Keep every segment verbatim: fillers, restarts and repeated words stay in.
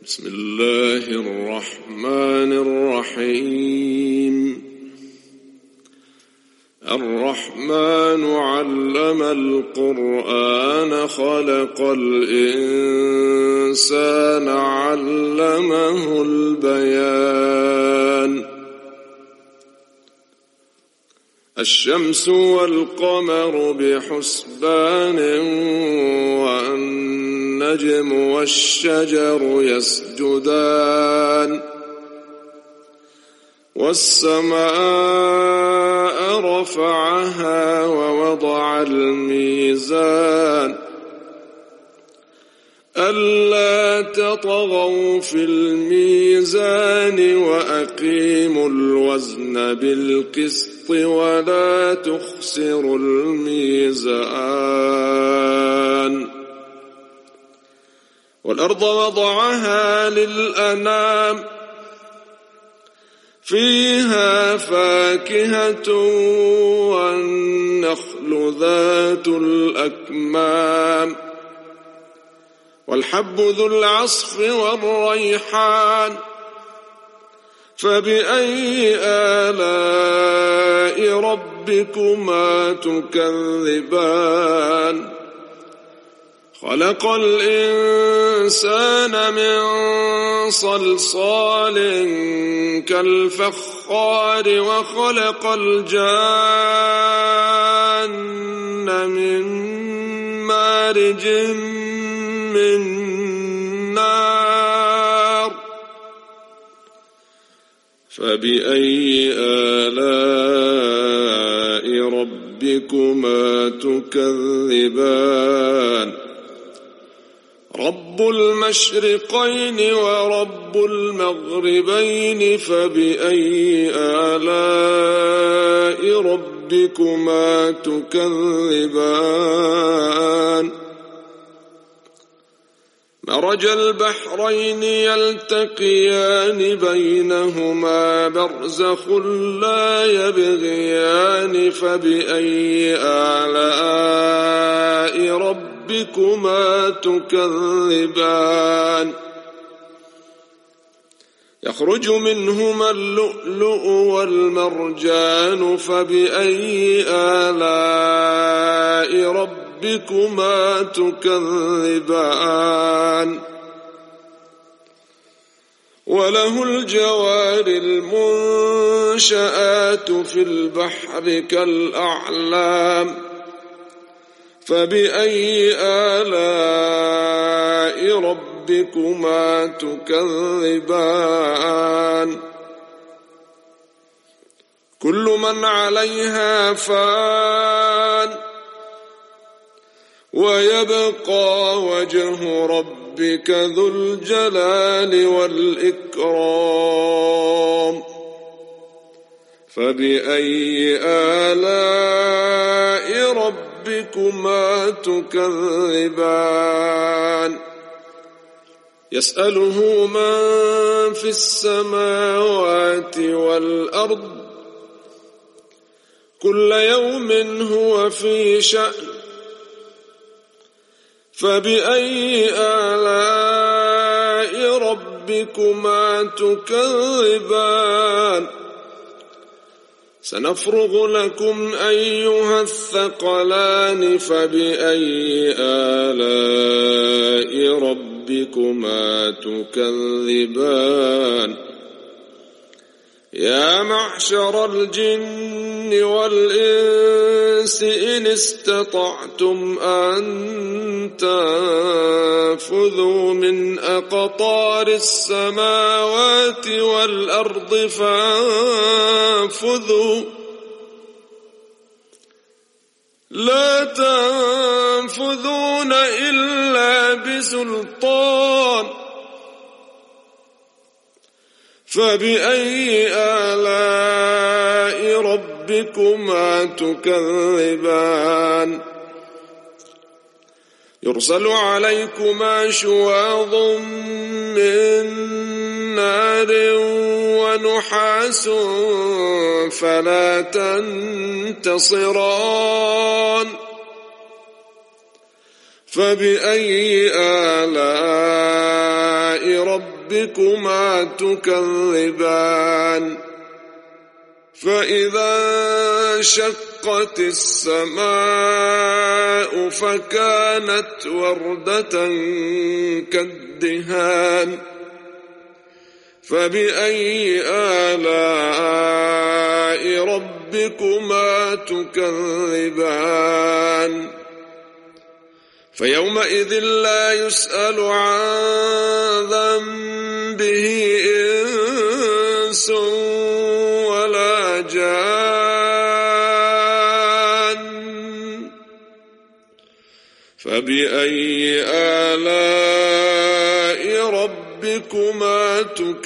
بسم الله الرحمن الرحيم. الرحمن علم القرآن خلق الإنسان علمه البيان. الشمس والقمر بحسبان والنجم والشجر يسجدان والسماء رفعها ووضع الميزان ألا تطغوا في الميزان وأقيموا الوزن بالقسط ولا تخسروا الميزان. والأرض وضعها للأنام فيها فاكهة والنخل ذات الأكمام والحب ذو العصف والريحان فبأي آلاء ربكما تكذبان. خلق الإنسان من صلصال كالفخار وخلق الجان من مارج من نار فبأي آلاء ربكما تكذبان. رب المشرقين ورب المغربين فبأي آلاء ربكما تكذبان. مرج البحرين يلتقيان بينهما برزخ لا يبغيان فبأي آلاء ربكما تكذبان. يخرج منهما اللؤلؤ والمرجان فبأي آلاء ربكما ربكما تكذبان. وله الجوار المنشآت في البحر كالأعلام فبأي آلاء ربكما تكذبان. كل من عليها فان ويبقى وجه ربك ذو الجلال والإكرام فبأي آلاء ربكما تكذبان. يسأله من في السماوات والأرض كل يوم هو في شأن فبأي آلاء ربكما تكذبان. سنفرغ لكم أيها الثقلان فبأي آلاء ربكما تكذبان. يا معشر الجن والإنس إن استطعتم أن تنفذوا من أقطار السماوات والأرض فانفذوا لا تنفذون إلا بسلطان فبأي آلاء ربكما تكذبان. يرسل عليكما شواظ من نار ونحاس فلا تنتصران فبأي آلاء ربكما تكذبان فإذا انشقت السماء فكانت وردة كالدهان فبأي آلاء ربكما تكذبان فيومئذ لا يسأل عن ذنبه إنس ولا جان فبأي آلاء ربكما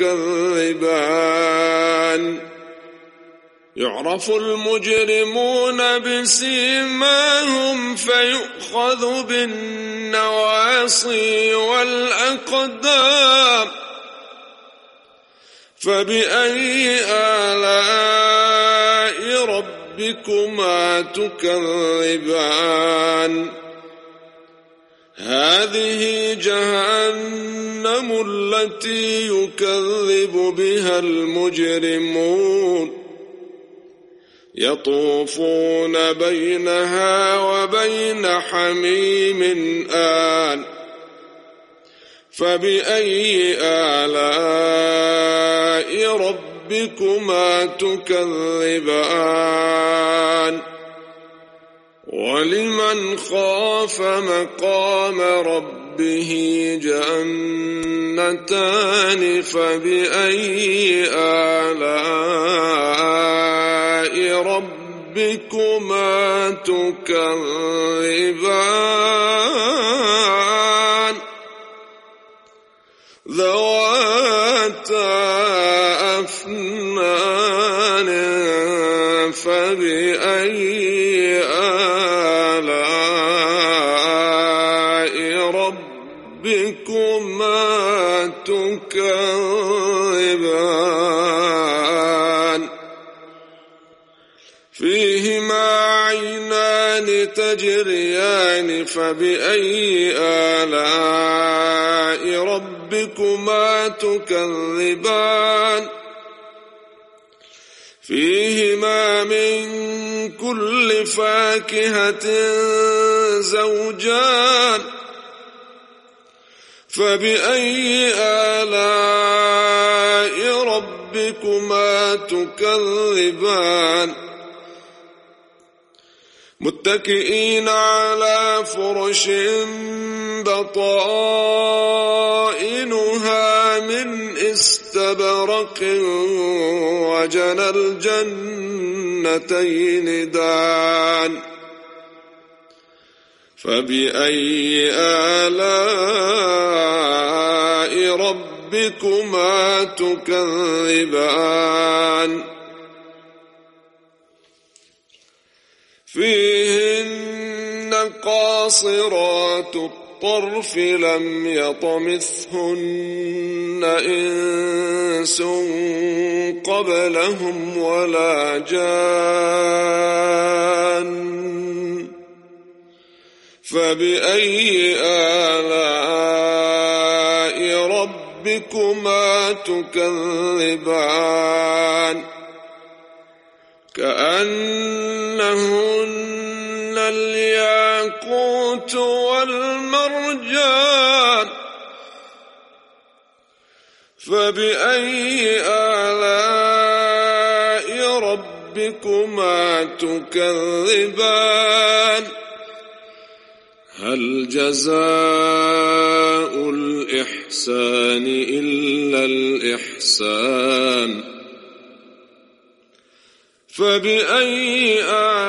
تكذبان يعرف المجرمون بسيماهم فيؤخذ بالنواصي والأقدام فبأي آلاء ربكما تكذبان هذه جهنم التي يكذب بها المجرمون يطوفون بينها وبين حميم آن فبأي آلاء ربكما تكذبان ولمن خاف مقام ربه جنتان فبأي آلاء ربكما تكذبان ذواتا أفنان فبأي آلاء ربكما تكذبان فيهما عينان تجريان فبأي آلاء ربكما تكذبان فيهما من كل فاكهة زوجان فبأي آلاء ربكما تكذبان متكئين على فرش بطائنها من استبرق وجنى الجنتين دان فبأي آلاء ربكما تكذبان فيهن قاصرات الطرف لم يطمثهن إنس قبلهم ولا جان فبأي آلاء ربكما تكذبان كأنهن الياقوت والمرجان فبأي آلاء ربكما تكذبان هل جزاء الإحسان إلا الإحسان فبأي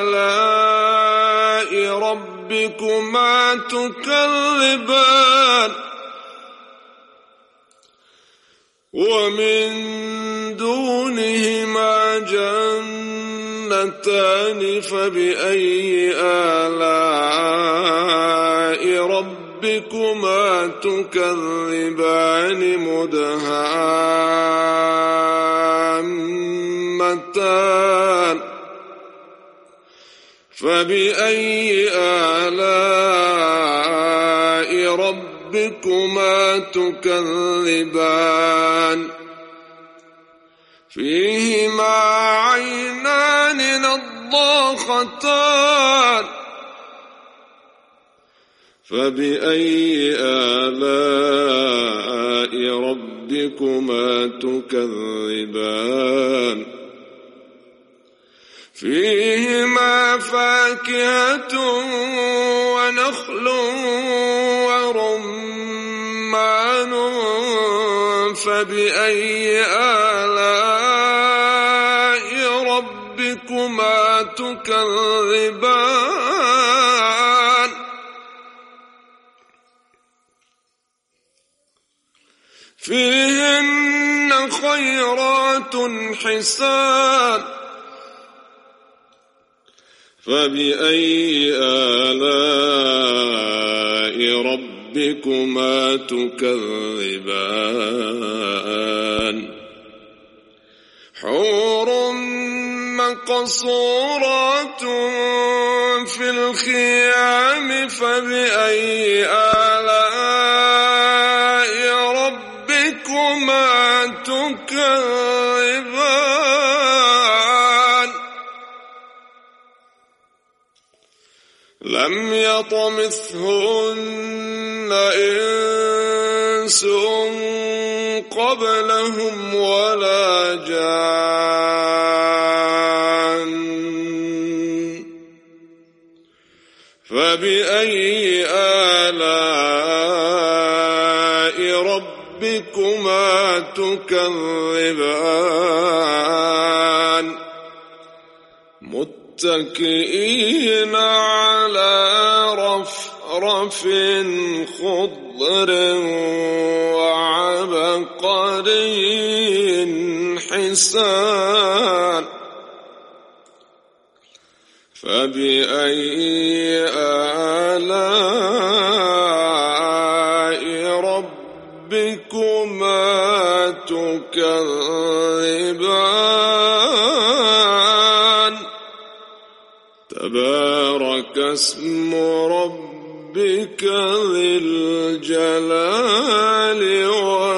آلاء ربكما تكذبان ومن دونهما جنتان فبأي آلاء ربكما تكذبان مدهامتان فبأي آلاء ربكما ربكما تكذبان فيهما عينان نضاختان فبأي آلاء ربكما تكذبان فيهما فاكهة ونخل ورمان فبأي آلاء ربكما تكذبان فيهن خيرات حسان فبأي آلاء ربكما تكذبان حور مقصورات في الخيام فبأي آلاء ربكما تكذبان لم يطمثهن إنس قبلهم ولا جان فبأي آلاء ربكما تكذبان متكئين على رفرف خضر وعبقري حسان فبأي آلاء ربكما تكذبان تبارك اسم ربك ذي الجلال